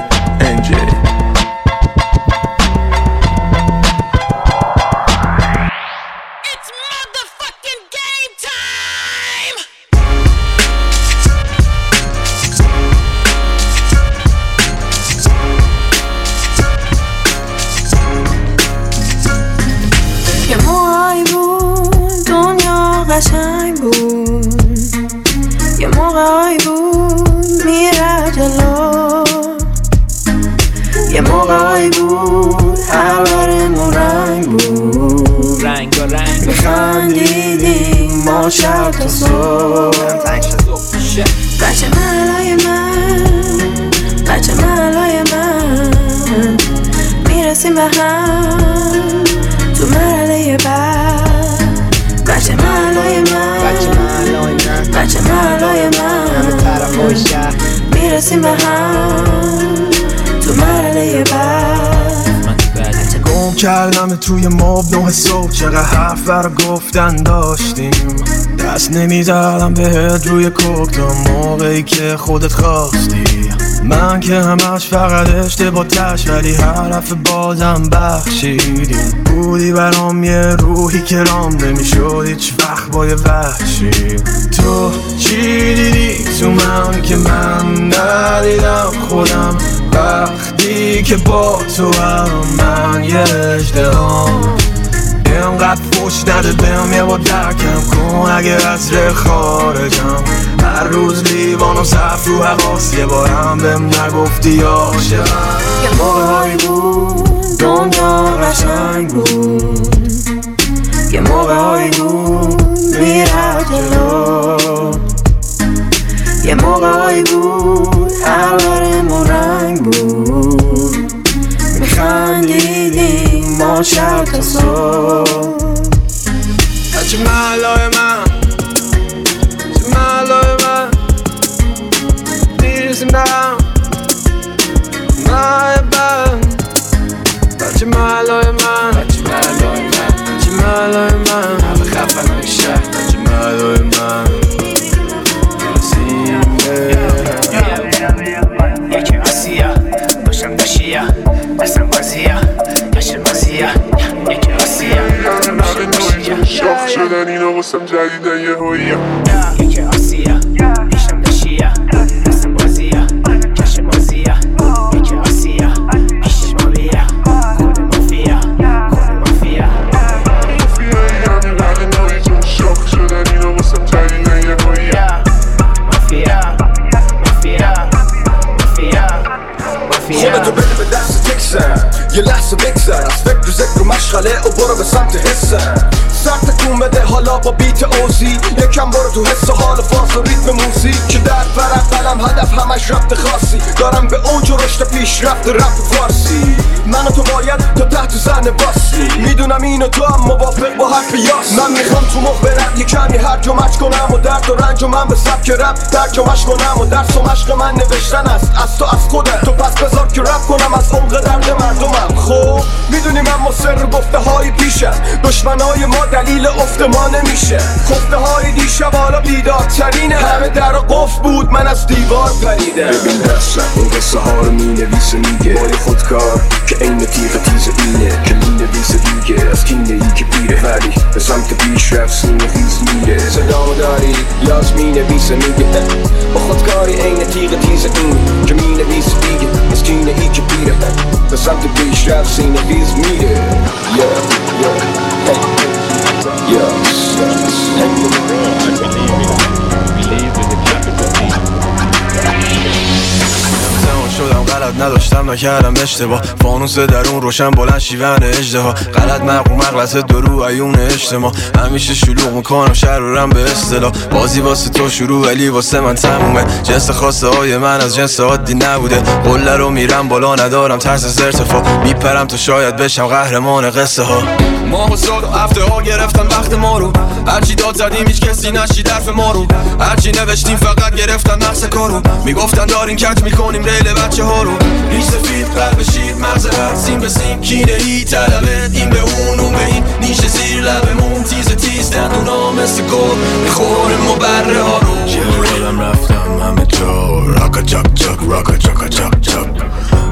NJ. قشنگ بود یه موقعی بود میره جلو یه موقعی بود هرورمون رنگ بود رنگ و رنگ میخندیدیم ما شب تا صبح بچه محلای من بچه محلای من میرسیم به هم تو مرحله بعد بچه محلای من بچه محلای من میرسیم به هم تو مرحله بعد گم کردم توی ماب 9 صبح چقدر حرف برا گفتن داشتیم دست نمیزدم بهت روی کوک تا موقعی که خودت خواستی من که همش فقط اشتباه تش ولی حرف بازم بخشیدیم بودی برام یه روحی که رام نمیشد هیچ وقت با یه وحشی تو چی دیدی تو من که من ندیدم خودم وقتی که با تو هم من یه اژدهام اینقدر فوش نده بهم یه با درکم کن اگه از ره خارجم هر روز لیوانم صف رو حواس یه بارم بهم نگفتی عاشقم یه موقعی بود دنیا قشنگ بود یه موقعی بود میره جلو یه موقعی بود هرورمون رنگ بود میخندیدیم ما شب تا صبح بچه محلای من بچه محلای من میرسیم به هم ماه بعد بچه محلای من بچه محلای من همه خفنای شهر بچه محلای من میرسیم به یکی آسیا باشم داشیا دستم بازیا یاشم بازیا یکی آسیا باشم داشیا شاخ شدن اینا واسم جدیدن یه هویه یکی آسیا بیشتم داشیا دستم بازیا یاشم بازیا یکی آسیا بیشتم مافیا خود مافیا یعنی بعد نوعی جون شاخ شدن اینا واسم جدیدن یه هویه خودتو بده به دست تکسن یه لحظه بگذر از فکر ذکر و مشغله و برو به سمت حسن سر تکون بده حالا با بیت اوزی یکم برو تو حس و حال فاز و ریتم موزیک که در ورق قلم هدف همش رفت خاصی دارم به اوج و رشد پیش رفت رپ فارسی من و تو باید تا تحت زن باسی میدونم اینو تو هم موافق با حرف یاس من میخوام تو مخ برم یه کمی هرجمش کنم و درد و رنج و من به سبک رپ ترجمش کنم و درس و مشق من نوشتن است از تو از خودت تو پس بذار که رپ کنم از عمق درد مردمم خب میدونیم اما سر گفته های پیش است دشمنای ما دلیل افت ما نمیشه خفته های دیشب حالا بیدارترینه همه در قفل بود من از دیوار پریدم ببین دستم این قصه ها رو می نویسه میگه بای خودکار که این تیغ تیز اینه که می نویسه دیگه از کینه ای که پیره ولی به سمت پیش رفت سینه خیز میره صدامو داری یاز می نویسه میگه با خودکاری این تیغ تیز این که می نویسه دیگه از کینه ای که پیره به سمت پیش رفت سینه خیز میره شدم غلط نداشتم نکردم اشتباه فانوس درون روشن بلند شیون اژدها غلط مقروم مغلطه درو عیون اجتماع همیشه شلوغ میکنم شهر رو رم به اصطلاح بازی واسه تو شروع ولی واسه من تمومه جنس خواسته های من از جنس عادی نبوده قله رو میرم بالا ندارم ترس از ارتفاع میپرم تو شاید بشم قهرمان قصه ها ماه و سال و هفته ها گرفتن وقت ما رو هرچی داد زدیم هیچ کسی نشید حرف ما رو هرچی نوشتیم فقط گرفتن نقص کارو میگفتن دارین کج میکنیم ریل بچه ها رو ریش سفید قلب شیر مغز هر سیم به سیم کینه ای طلبت این به اون به این نیش زیر لبمون تیز دندونا مثل گل میخوریم و بره ها رو یادم رفتم همه جا راکا چاک چاک راکا چاکا چاک چاک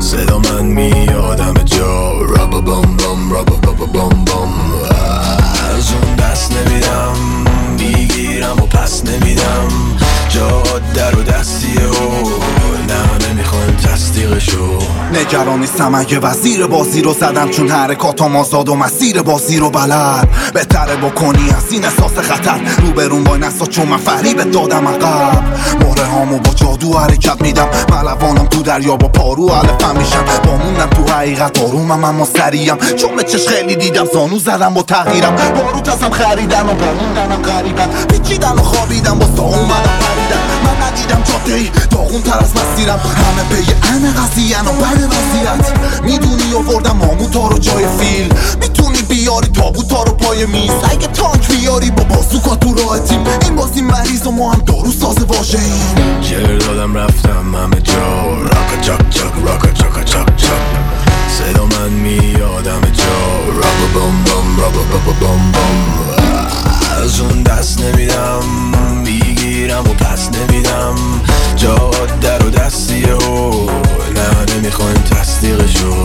نگران نیستم اگه وزیر بازی رو زدم، چون حرکاتم آزاد و مسیر بازی رو بلد. بهتره بکنی از این احساس خطر روبرون وای نسا، چون من فریبت دادم عقب. مهره هامو با جادو حرکت میدم، ملوانم تو دریا با پارو علفم میشم. باموندم تو حقیقت آرومم اما سریعم، چون به چش خیلی دیدم زانو زدم با تغییرم. باروت ازم خریدن و باموندنم غریبن، پیچیدن و خوابیدم با سا اومدم پریدن. من ندیدم جاده ای داغون تر از مسیرم، همه پی قضیه و بر وضعیت. میدونی آوردم ماموتا رو جای فیل، میتونی بیاری تابوتا رو پای میز. اگه تانک بیاری با بازوکا تو راه تیم، این بازی مریض و ما هم دارو ساز واژه‌ایم. جر دادم رفتم همه جا، راکا چاک چاک راکا چاکا چاک چاک. صدا من میاد همه جا، رابا بام بام رابا بابا بام بام. از اون دست نمیدم، میگیرم و پس نمیدم. جاده رو دستیه و نه نمیخوایم تصدیقشو.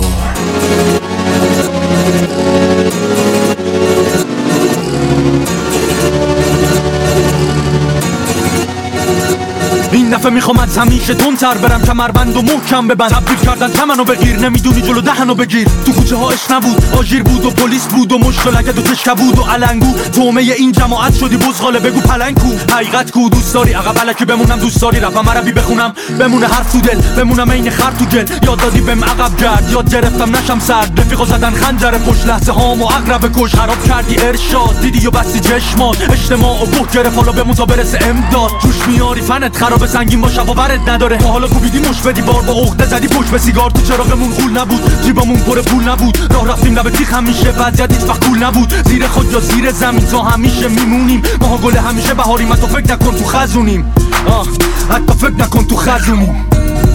این دفعه میخوام از همیشه تندتر برم، کمربند و محکم ببند. تبدیل کردن تمنو بگیر، نمیدونی جلو دهنو بگیر. تو کوچه ها عشق نبود، آژیر بود و پلیس بود و مشت و لگد و تشکه بود و علنگو. تومه این جماعت شدی بزغاله، بگو پلنگ کو. حقیقت کو دوست داری عقب الکی بمونم، دوست داری رپم عربی بخونم بمونه حرف تو دل، بمونم عین خر تو جل. یاد دادی بهم عقب گرد، یاد گرفتم نشم سرد. رفیقا زدن خنجر پشت، لحظه هامو عقرب کش. خراب کردی ارشاد، دیدی و بستی چشمات. اجتماع و گفت گرفت حالا بمون تا برسه امداد. جوش میاری فنت خراب سنگین باشه و برد نداره. ما حالا کوبیدی مش بدی بار با عقده زدی پشت به سیگار. تو چراغمون غول نبود، جیبمون پر پول نبود. راه رفتیم لب تیغ همیشه، وضعیت هیچ وقت کول نبود. زیر خود یا زیر زمین تا همیشه میمونیم. ما گل همیشه بهاریم، حتی فکر نکن تو خزونیم. حتی فکر نکن تو خزونیم.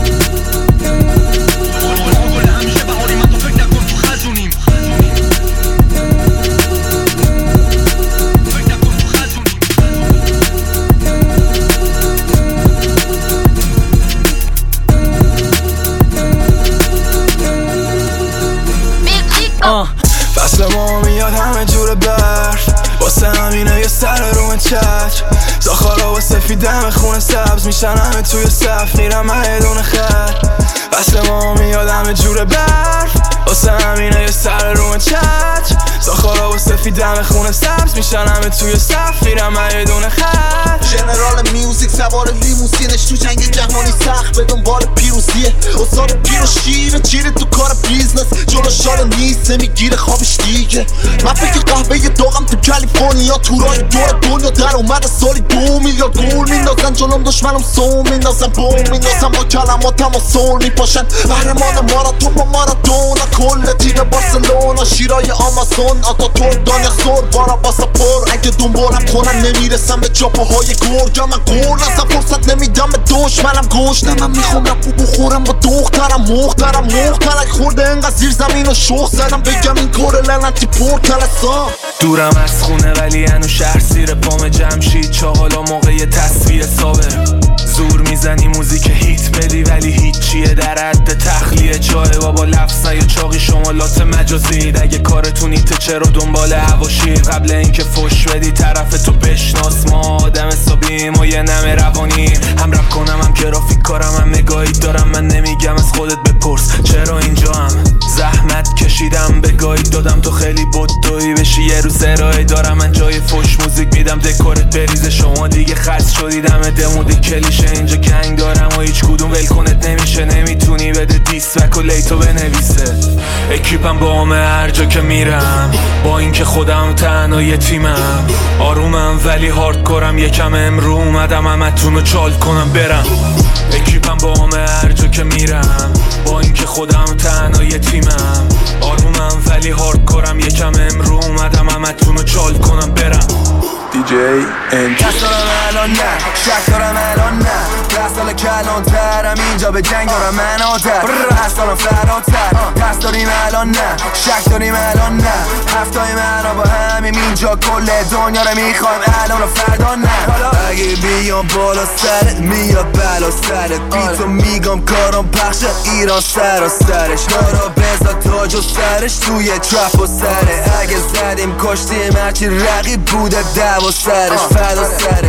فصل ما میاد همه جور برف، واسه همینه یه سر رو چتر. زاخارا و سفیدم خونه سبز میشن همه توی صف، میرم مهدون خر. فصل ما میاد همه جور برف، واسه همینه یه سر رو چتر. زاخارا و سفیدم خونه سبز میشن همه توی صف، میرم مهدون خر. ژنرال میوزیک سوار لیموزینش تو جنگ جهانی سخت به دنبال پیروزیه. استاد پیر و شیر چیره تو کار بیزنس، جلو شال نیست میگیره خوابش دیگه. من فکر قهوه داغم تو کالیفرنیا، تورای دور دنیا در اومده سالی 2 میلیارد گول میندازن جلوم، دشمنم سوم میندازن بوم میندازن با کلماتم و سول میپاشن. قهرمان ماراتون با مارادونا، کل تیم بارسلونا، شیرای آمازون، آتا تور دانیا سور بارا باسا پر. اگه دنبالم کنن نمیرسم به چاپاهای گرگم، من گل ازم فرصت نمیدم به دشمنم گوش. نه من میخوام رفو بخورم با دخترم مخترم مخترک خورده انقدر زیر زمین و شوخ زدم بگم این کار لعنتی پرتلسا. دورم از خونه ولی هنو شهر سیر پام جمشید. چاقالا موقع تصویه صابر زور میزنی موزیک هیت بدی ولی هیچیه در حد تخلیه. چای بابا لفظ یا چاقی شمالات مجازید. اگه کارتونیته چرا دنبال هواشید؟ قبل اینکه فش بدی طرف تو بشناس، ما آدم حسابیم و یه نمه روانی. هم رپ کنم هم گرافیک کارم هم نگاهی دارم. من نمیگم از خودت بپرس چرا اینجا هم زحمت کشیدم به گاهی دادم تو خیلی بدویی بشی یه روز ارائه دارم. من جای فش موزیک میدم دکورت بریزه، شما دیگه خلص شدی دم دمودی کلیشه. اینجا گنگ دارم و هیچ کدوم ولکنت نمیشه، نمیتونی بده دیسک و لیتو بنویسه. اکیپم با همه هر جا که میرم، با اینکه خودم تنها یه تیمم. آرومم ولی هاردکورم، یکم امرو اومدم همتونو چال کنم برم. اکیپم با همه هر جا که میرم، با اینکه خودم تنها یه تیمم. آرومم ولی هاردکورم، یکم امرو اومدم همتونو چال کنم برم. DJ NG دست دارم الان نه، شک دارم الان نه. 10 سال کلانترم اینجا به جنگ دارم من آدر. هست دارم فراتر، دست داریم الان نه، شک داریم الان نه. هفتای من با همیم اینجا کل دنیا رو میخوایم الان و فردا نه. اگه بیام بالا سرت میاد بلا سرت، بی تو میگم کارم پخش ایران سراسرش. دارا بزا تاج و سرش توی ترپ و سره. اگه زدیم کشتیم هرچی رقیب بوده دو سرش فدا سرش.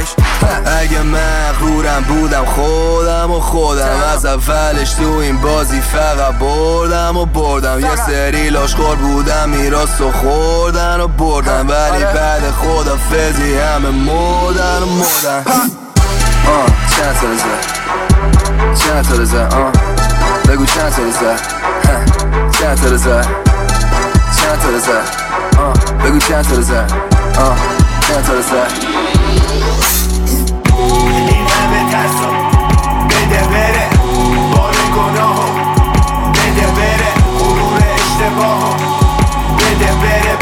اگه مغرورم بودم خودم از اولش تو این بازی فقط بردم یه سری لاشخور بودم میراث و خوردن و بردم ولی بعد خدافظی همه مردن چند تا رزه بگو چند تا رزه بگو چند تا رزه این همه ترسو بده بره بار گناهو بده بره غرور اشتباهو بده بره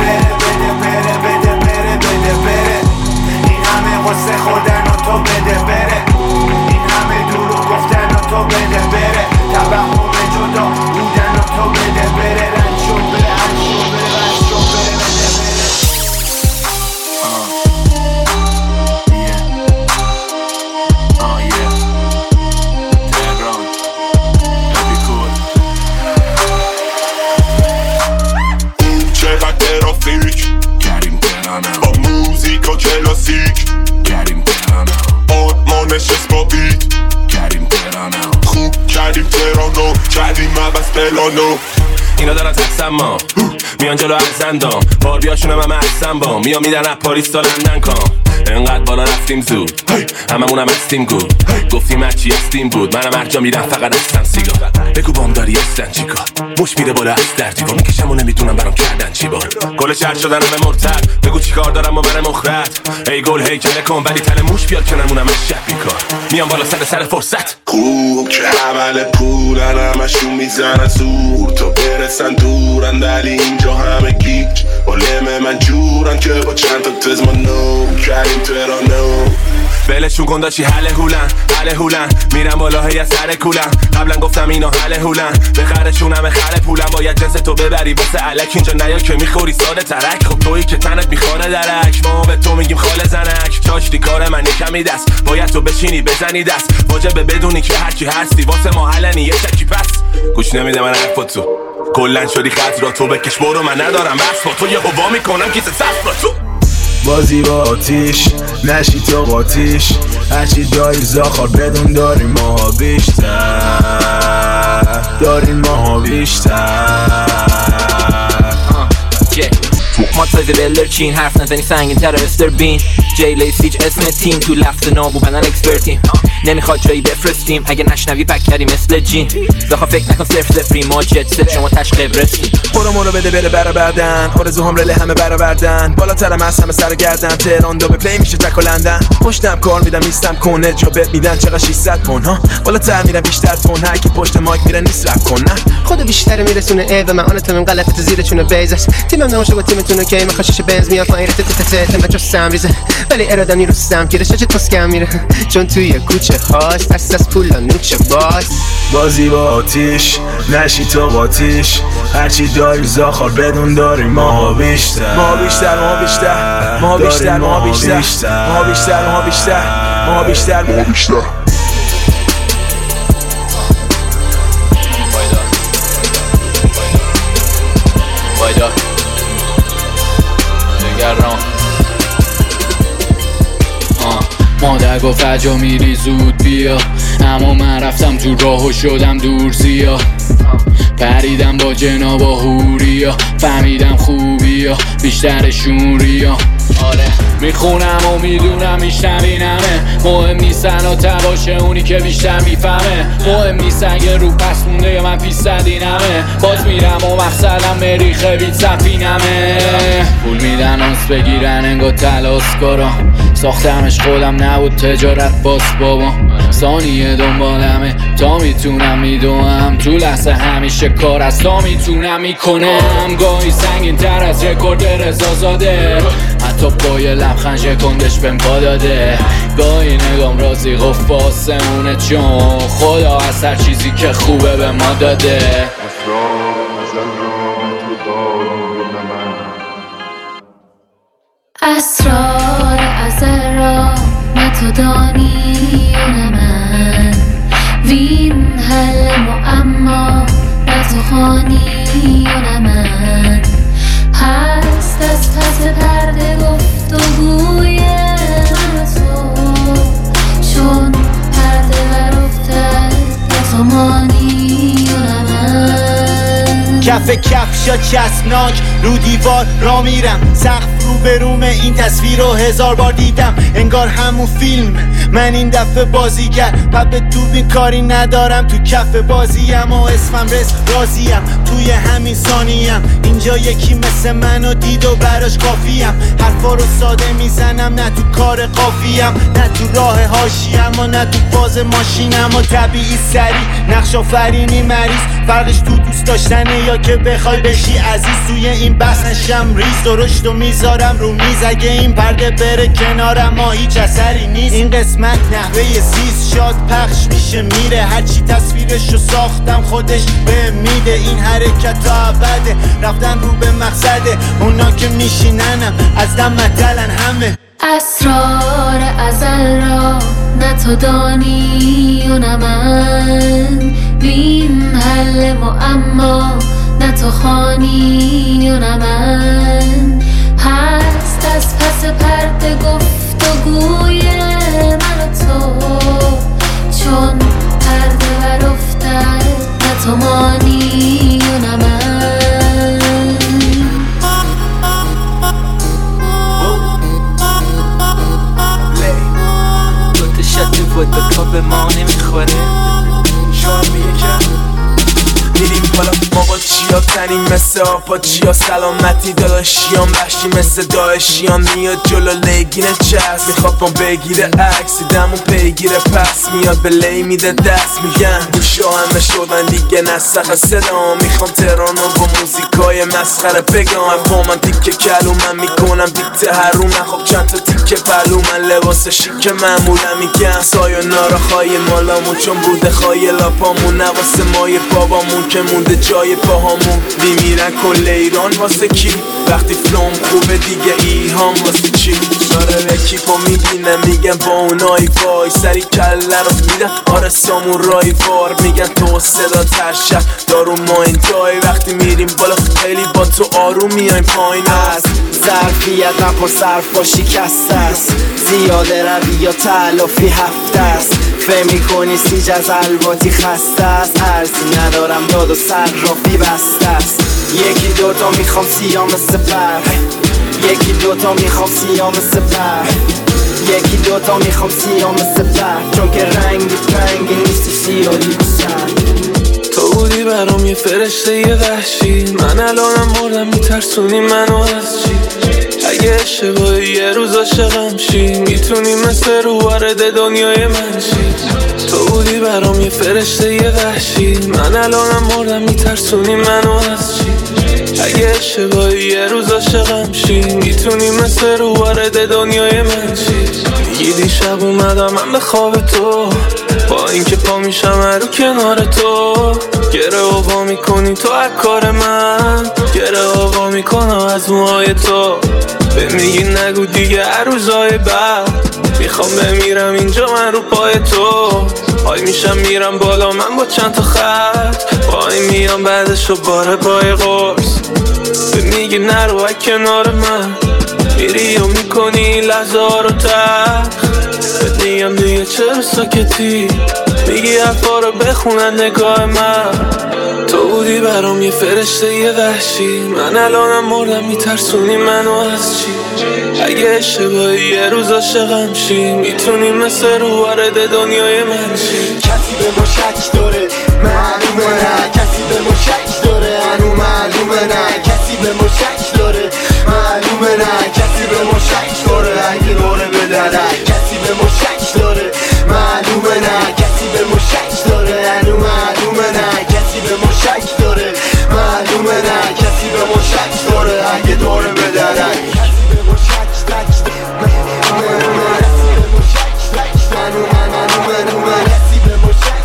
این همه قصه خوردن و تو بده بره این همه دروغ گفتن و تو بده بره توهم جدا بودن و تو بده بره رنجو بره با موزیک و کلاسیک کردیم ترانو آرمانش اسبابیت کردیم ترانو خوب کردیم ترانو کردیم عبس پلانو اینا دارن تقسم ما میان جلو از زندان بار بیاشونه من محسن با میان میدن از پاریس تا لندن کام انقدر بالا رفتیم زود هممونم هستیم گود گفتیم هرچی هستیم بود منم هر جا میرم فقط هستم سیگار بگو بام داری هستن چی کار مش میره بالا از در دیوار میکشم و نمیدونم برام کردن چی بار گل شهر شدن همه مرتد بگو چی کار دارم و برم مخرد ای گل هی کله کن ولی تل موش بیاد که نمونم شب بیکار میام بالا سر فرصت خوب که عمل پولن همشون میزنن سور تا برسن دورن ولی اینجا همه گیج بالم من جورن که با چند تا تزمانو کردیم ترانو بلشون کن داشی حله هولن میرم بالا هی از سر کولن قبلا گفتم اینا حله هولن به خرشون همه خره پولن باید جنس تو ببری واسه علک اینجا نیا که میخوری ساده ترک خب تویی که تنت میخوانه درک ما به تو میگیم خاله زنک چاشتی کار من کمی دست باید تو بشینی بزنی دست واجبه بدونی که هرچی هستی واسه ما حلنی یه شکی پس گوش نمیده من حرفاتو کلن شدی خط را تو بکش برو من ندارم بس با تو یه هوا میکنم کیسه سفت را تو بازی با آتیش نشی تو قاتیش هرچی داری زاخار بدون داریم ماها بیشتر ما تازه بلر چین حرف نزنی سنگین تر استر بین جیلی سیج اسم تیم تو لفظ نابو بدن اکسپرتیم نمیخواد جایی بفرستیم اگه نشنوی پک کردی مثل جین بخوا فکر نکن صفر ما جت ست شما تش قبرسیم خورمون رو بده بره برابردن آرزوهم رله همه برابردن بالاترم از همه سر گردن تهران دو به پلی میشه تک و لندن پشتم کار میدم نیستم کنه جا بهت میدن چقدر 600 تن ها بالاتر میرم بیشتر تن هر کی پشت مایک میره نیست رپ کن نه خود بیشتر میرسونه ای و من آنتون غلط تو زیر چونه بیز است تیمم نماشه با تیمتون که میخواد شیشه بنز میاد پایین تت بچا سمریزه ولی اراده نیروستم که رشته پسکم میره چون توی کوچه هاست دست از پول نوچه بازی با آتیش نشی تو قاتیش هرچی داری زاخار بدون داری ماها بیشتر مادر گفت عجا میری زود بیا اما من رفتم تو راه و شدم دور زیا پریدم با جناب و هوریا فهمیدم خوبیا بیشترشون ریا آره میخونم و میدونم میشنوینمه مهم نیستن و تباشه اونی که بیشتر میفهمه مهم نیست اگه رو پس مونده یا من پیستدینمه باز میرم و مقصدم مریخه بیت سفینمه پول میدن آنس بگیرن انگا تلاس کارم ساختمش خودم نبود تجارت باز بابا ثانیه دنبالمه تا میتونم میدونم تو لحظه همیشه کار از تا میتونم میکنم گاهی سنگین تر از رکورد رضازاده حتی با یه لبخند شکندش بهم پا داده گاهی نگام رازی گفت آسمونه چون خدا از هر چیزی که خوبه به ما داده اسرار ازل را نه تو دانی و نه من وین حل معما نه تو خوانی و نه من هست از پس پرده گفتگوی من و تو کف کفشا چسبناک رو دیوار را میرم، سقف رو بروم این تصویر رو 1000 بار دیدم، انگار همون فیلم من این دفعه بازیگر. پب دوربین کاری ندارم تو کف بازیم و اسمم رس راضیم، توی همین ثانیم اینجا یکی مثل منو دید و براش کافیم. حرفا رو ساده میزنم نه تو کار قافیم، نه تو راه حاشیم و نه تو فاز ماشینم و طبیعی سری نقش آفرینی مریض. فرقش تو دوست داشتنه یا که بخوای بشی عزیز. توی این بحث نشم ریز درشت و میذارم رو میز، اگه این پرده بره کنارم ما هیچ اثری نیست. این قسمت نحوه زیست شاد پخش میشه میره، هرچی تصویرشو ساختم خودش به میده. این حرکت تا ابده رفتن رو به مقصده، اونا که میشیننم از دم مدلن همه. اسرار ازل را نه تو دانی و نه من، بین حل معما نه تو خوانی و نه من. هست از پس پرده گفتگوی من و تو، چون پرده برافتد نه تو مانی و نه من. بود به پا به ما نمیخوره. شما میگه که میریم بالا ما با چیا تنیم مثل آپا چیا، سلامتی داداشیان وحشی مثل داعشیان. میاد جلو لگین چست میخواد با بگیره عکس، دیدم اون پیگیره پس میاد به لی میده دست. میگن گوشا همه شدن دیگه نسخ صدا، میخوام ترانو با موزیکای مسخره بگم. با من تیکه کلو من میکنم بیت هرو، من خب چند تا تیکه پلو من لباس شیک معمولا. میگن سایونارا خواهی مالامون چون بوده خواهی لاپامون، نواسه مای بابامون که مونده جای پاهامون. میمیرن کل ایران واسه کی؟ وقتی فلوم خوبه دیگه ایهام واسه چی؟ ساره کیپا میبینه میگن با اونایی وای، سری کله رو میدن آره سامورایی وار. میگن تو صدا ترشد دارو ما این جای، وقتی میریم بالا خیلی با تو آروم میایم پایین. از ظرفیت نپر صرفا شکست است، زیاده روی یا تلافی هفته است. فهم میکنی سیج از الواتی خسته است، ارزی ندارم داد و صرافی بسته است. یکی دوتا میخوام سیاه مثل برق، یکی دوتا میخوام سیاه مثل برق، یکی دوتا میخوام سیاه مثل برق، چون که رنگی نیستی سیاهی بسن. تو بودی برام یه فرشته یه وحشی، من الانم مردم میترسونی منو از چی؟ اگه اشتباهی یه روز عاشقم شی، میتونی مثل رو وارد دنیای من شی. تو بودی برام یه فرشته یه وحشی، من الانم مردم میترسونی منو از چی؟ اگه اشتباهی یه روز عاشقم شی، میتونی مثل رو وارد دنیای من شی. میگی دیشب اومدم من به خواب تو، با اینکه پا میشم رو کنار تو. گره آوا میکنی تو از کار من، گره آوا میکنم از موهای تو. به میگی نگو دیگه روزای بعد، میخوام بمیرم اینجا من رو پای تو. های میشم میرم بالا من با چند تا خط، پای میام بعدشو باره پای قرص. به میگی نرو از کنار من، میری و میکنی لحظه ها رو تخ. به میگم دیگه چرا ساکتی، میگی حرفا رو بخونن نگاه من. تو بودی برام یه فرشته یه وحشی، من الانم مردم میترسونی منو از چی؟ اگه اشتباهی یه روز عاشقم شی، میتونی مثل رو وارد دنیای من شی. کسی به ما شک داره معلومه نه، کسی به ما شک داره هنو معلومه نه، کسی به ما شک داره معلومه نه، کسی به ما شک داره اگه داره بدرک، کسی به ما شک داره معلومه نه، کسی به ما شک داره هنو معلومه نه، کسی به ما شک داره معلومه نه، کسی به ما شک داره اگه داره بدرک، کسی به ما شک داره معلومه نه، کسی به ما شک داره معلومه نه، کسی به ما شک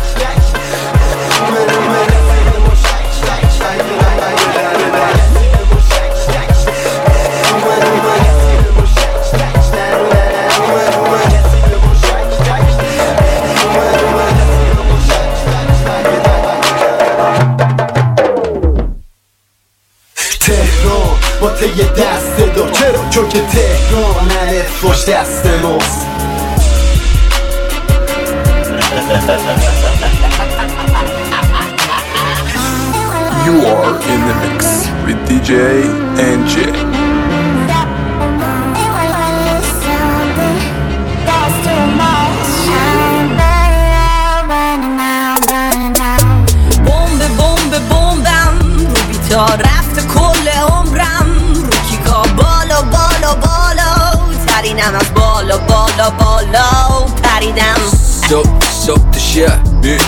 تهران با ته یه دست دار، چرا؟ چون که تهران الف باش دست ماست. You are in the mix with DJ NJ. رفت کل عمرم رو کیکا بالا بالا بالا ترینم از بالا بالا بالا پریدم صبح تا شب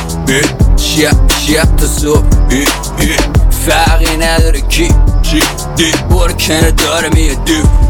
شب تا صبح فرقی نداره کی برو کنه داره میاد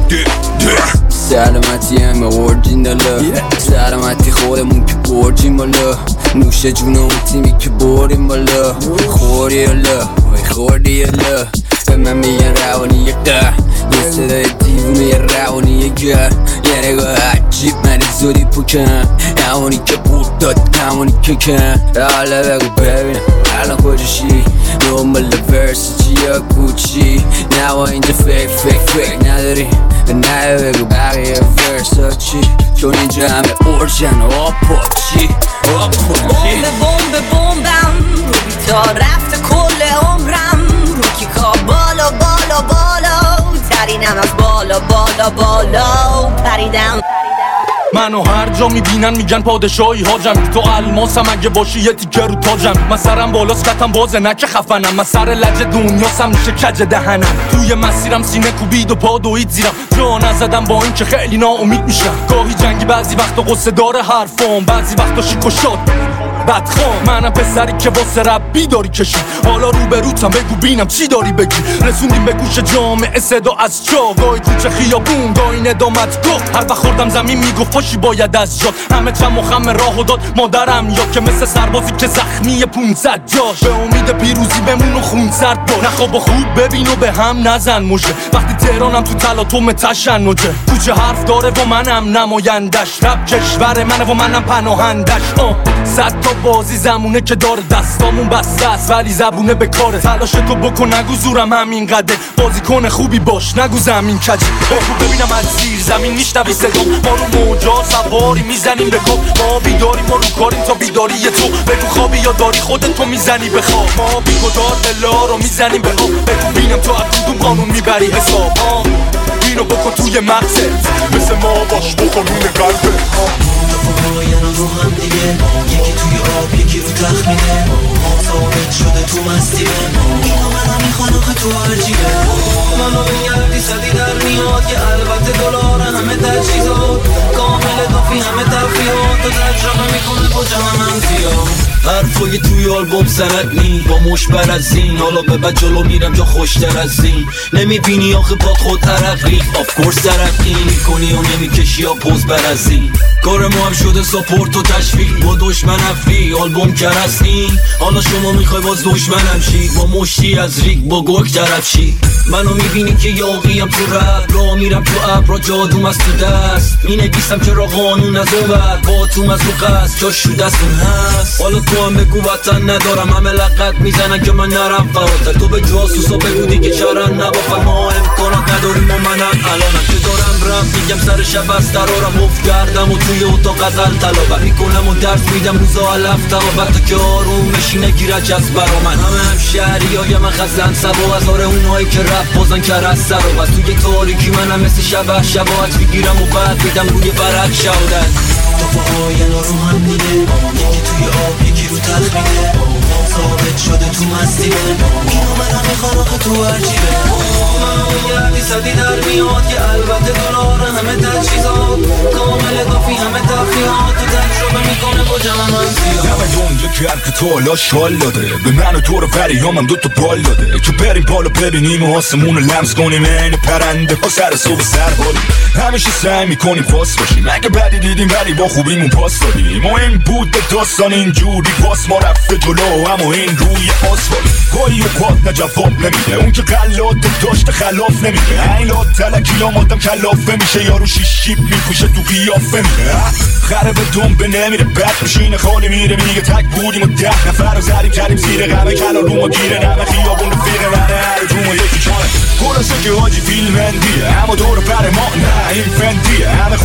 سلامتی همه اورجینالا سلامتی خودمون که برجیم بالا نوش جونمون تیمی که بریم بالا خوری الا خوردی الا به من میگن روانی ده یه صدای دیوونه روانی گر یه نگاه عجیب من زودی پوکن همونی که بود داد همونی که کن حالا بگو ببینم الان کجاشی دنبال ورسیچی یا کوچی نوا اینجا فکر نداری نه بگو بقیه ورسا چی چون اینجا همه اورجن و آپاچی بومبم رو بیتا رفت کل عمرم رو کیکا بالا بالا بالا ترینم از بالا بالا بالا پریدم منو هر جا میبینن میگن پادشاهی هاجم تو الماسم اگه باشی یه تیکه رو تاجم من سرم بالاست کتم بازه نه که خفنم من سر لج دنیاسم میشه کج دهنم توی مسیرم سینه کوبید و پا دوید زیرم جا نزدم با این که خیلی ناامید میشم گاهی جنگی بعضی وقتا قصه داره حرفام بعضی وقتا شیک و شاد بدخوام منم پسری که واسه ربی داری کشی حالا روبروتم بگو بینم چی داری بگی رسوندیم به گوش جامعه صدا از جا گاهی کوچه خیابون گاهی ندامت گفت هر وقت خوردم زمین میگفت پاشی باید از جات همه چم و خم راهو داد مادرم یا که مثل سربازی که زخمی 500 جاش به امید پیروزی بمون و خون سرد با نخواب و خوب ببین و به هم نزن موشه وقتی تهرانم تو تلاطم تشنجه کوچه حرف داره و منم نمایندش رب کشور منه و منم پناهندش 100 تا بازی زمونه که داره دستامون بسته است ولی زبونه به کاره تلاش تو بکن نگو زورم همین قده بازیکن خوبی باش نگو زمین کجی ببینم از زیر زمین میشنوی صدا ما رو موجا سواری میزنیم به کاب ما بیداریم ما رو کاریم تا بیداری تو بگو خوابی یا داری خودت تو میزنی به خواب ما بیگدار الا رو میزنیم به آب بگو بینم تو از کدوم قانون میبری حساب اینو بکن توی مغزت مثل ما باش بخونون قلبت رو هم دیگه یکی توی آب یکی رو تخمینه ما ثابت شده تو مسیره اینو منم میخوان آخه تو هرچیه منو بگردی صدی در میاد که البته دلار همه تجهیزات کامل کافی همه تفریحات و تجربه میکنه با جمع منفیات حرفای توی آلبوم سرک نی با مش بر از این حالا به بعد جلو میرم جا خوشتر از این نمیبینی آخه پاد خود عرق ریخ آف کورس ترقی میکنی و نمیکشی یا پوز بر از این کار ما هم شده ساپورت و تشویق با دشمن افری آلبوم کرستی حالا شما میخوای باز دشمنم شید با مشتی از ریگ با گرگ طرف شید منو میبینی که یاقیم تو رد را میرم تو ابرا جادوم از تو دست مینویسم چرا قانون از اون ور با تو از تو قصد جا شو دستون هست حالا تو هم بگو وطن ندارم همه لقت میزنن که من نرم فراتر تو به جاسوسا بگو دیگه چرن نبافن ما امکانات نداریم و منم الانم که دارم رم میگم سر شب از ترارم افت کردم و توی اتاق غزل تلاوت میکنم و درس میدم روزا علف تمام که آروم نشینه گیره جذب برا من همه شهری های من خزن سبا هزار اونهایی که رفت بازن کر از سر و بس توی تاریکی منم مثل شباهت میگیرم و بعد میدم روی برک شودن دفاهای رو هم میده یکی توی آب یکی رو تخمینه ثابت شده تو مسیره اینو منم میخوان آخه تو هرچیه منو گردی صدی در میاد که البته دلار همه تجهیزات کامل کافی همه تفریحات و تجربه میکنه با جمع منفیات دمه دنیا کرد که تالا شال داده به من و دور فریامم دوتا بال داده که بریم بالا ببینیم و آسمون رو لمس کنیم این پرنده ها سر صبح سر حالی همیشه سعی میکنیم پاس باشیم اگه بدی دیدیم ولی با خوبیمون پاس دادیم و این بود داستان اینجوری پاس ما رفته جلو اما این روی آسفال گاهی و پاد نه جواب نمیده اون که قلات داشته خلاف نمیده این لات تلکی آمادم کلافه میشه یارو شیشیب میپوشه تو قیافه میده خره به دنبه نمیره بد میشینه خالی میره میگه تک بودیم و 10 نفر رو زدیم کردیم زیر غمه کلا رو ما گیره نمه خیابون رفیقه منه هر جون یکی کانه خلاصه که حاجی فیلم اندیه اما دور پر ما نه این فندیه همه خودشونه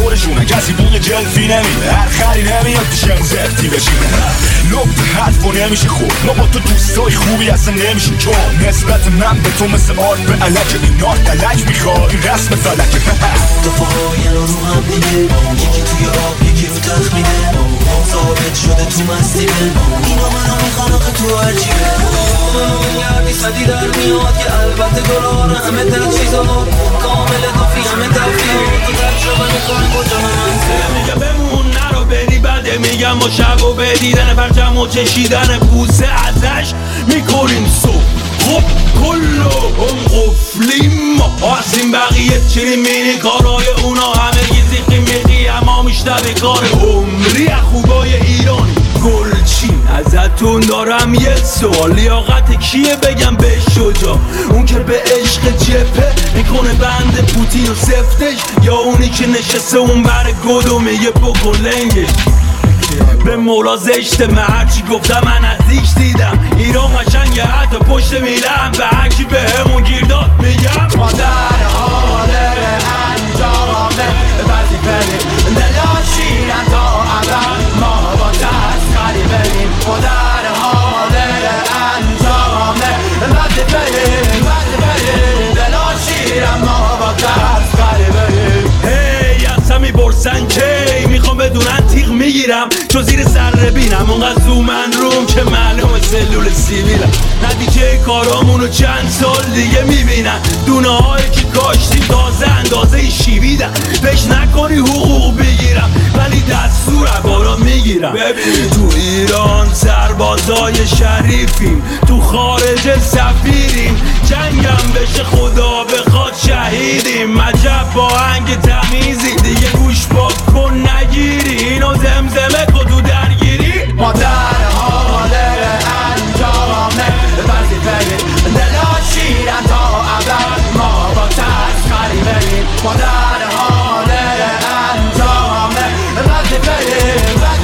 کسی بوق جلفی نمیده، هر خری نمیاد پیشم زفتی بشینه. لب حرف و نمیشه خود، ما با تو دوستای خوبی اصلا نمیشه چون نسبت من به تو مثل آرد به علک، این نار دلک میخواد این رسم فلکه. دو پاهای رو هم دیگه، یکی توی آب یکی رو تخمینه، ثابت شده تو مستیمه، اینا منو میخوان آخه تو عجیبه. منو بگردی صدی در میاد که البته دلار همه تجهیزات کامل دافی همه تفیات تو تجربه میکنه کجا من میگه بمون نرو بری بده، میگم با شب و بدیدن پرچم و چشیدن بوسه ازش میکنیم صبح. خب کلو هم قفلیم ما هستیم بقیه چیریم مینی کارهای اونا همه گیزی میقی اما میشتبه کار عمری خوبای ایرانی گلچین. ازتون دارم یه سوال، لیاقت کیه بگم به شجا؟ اون که به عشق جپه میکنه بند پوتین و سفتش، یا اونی که نشسته اون بر گد و میگه بکن لنگش؟ به مولا زشته من هرچی گفتم من نزدیک دیدم ایران قشنگه حتی پشت میلم به هرکی به همون گیر داد میگم ما در حال انجامه وظیفه دلاشیرن تا ابد ما با تسخری بریم. ما در حال انجامه وظیفه دلاشیرن ما با تسخری بریم. هی اصلا میپرسن کی میخوام بدونن تیغ میگیرم چو زیر سر بینم اونقدر زومن روم که معلومه سلول سیویلم. نتیجه کارامونو چند سال دیگه میبینن، دونه هایی که کاشتیم تازه اندازه شیویدن. بهش نکنی حقوق بگیرم ولی دستور عبارا میگیرم. ببین تو ایران سربازای شریفیم، تو خارج سفیریم، جنگم بشه خدا بخواد شهیدیم. عجب با هنگ تمیزی دیگه گوش پاک کن نگیری اینو زمزمه کن تو درگیری. ما در حال انجامه وظیفه دلاشیرن تا ابد ما با تسخری بریم. ما در حال انجامه وظیفه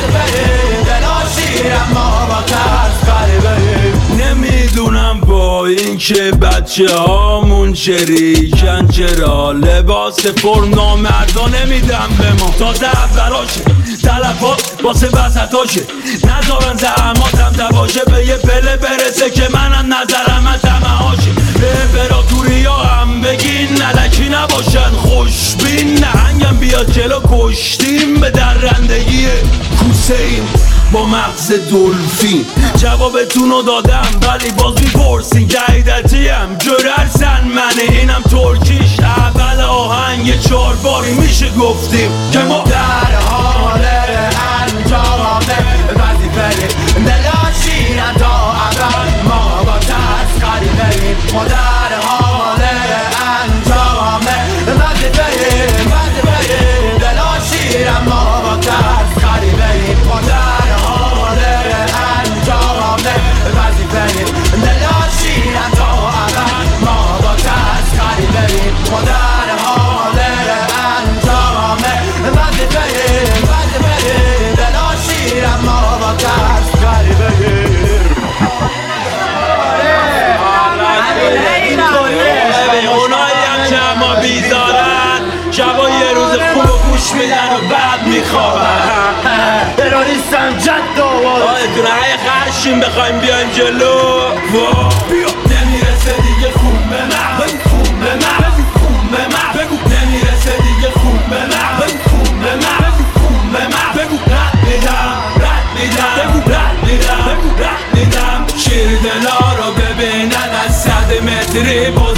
دلاشیرن ما با تسخری بریم. نمیدونم با این که بچه هامون شریکن چرا لباس فرم نامردا نمیدم به ما. تازه اولاشه تلفات باسه وسطاشه، نذارن زحماتم تباشه به یه پله برسه که منم نظرم از همهاشه. به امپراتوری ها هم بگین علکی نباشن خوشبین، نهنگم بیاد جلو کشتیم به درندگی کوسه این با مغز دلفین. جوابتونو دادم ولی باز میپرسین جهیدتیم جررسن منه اینم ترکیش اول آهنگ 4 باری میشه گفتیم که ما در حال انجامه وظیفه دلاشیرن تا ابد ما با تسخری بریم. ما در حال انجامه وظیفه دلاشیرن ما با تسخری بریم. ما در حال انجامه وظیفه دلاشیرن تا ابد ما با تسخری بریم. ما در حال انجامه وظیفه دلاشیرن ما با تسخری بریم. اونایی هم که اما بیدارن شبا یه روز خوب و گوش میدن و بعد میخوابن. تروریستم جد آواز آیتون های خرشیم بخوایم بیایم جلو بیا. نمیرسه دیگه خون به من خون به من خون به من بگو. نمیرسه دیگه خون به من خون به من خون به من بگو. رد میدم بگو رد میدم شیر دلا رو ببینن از 100 متری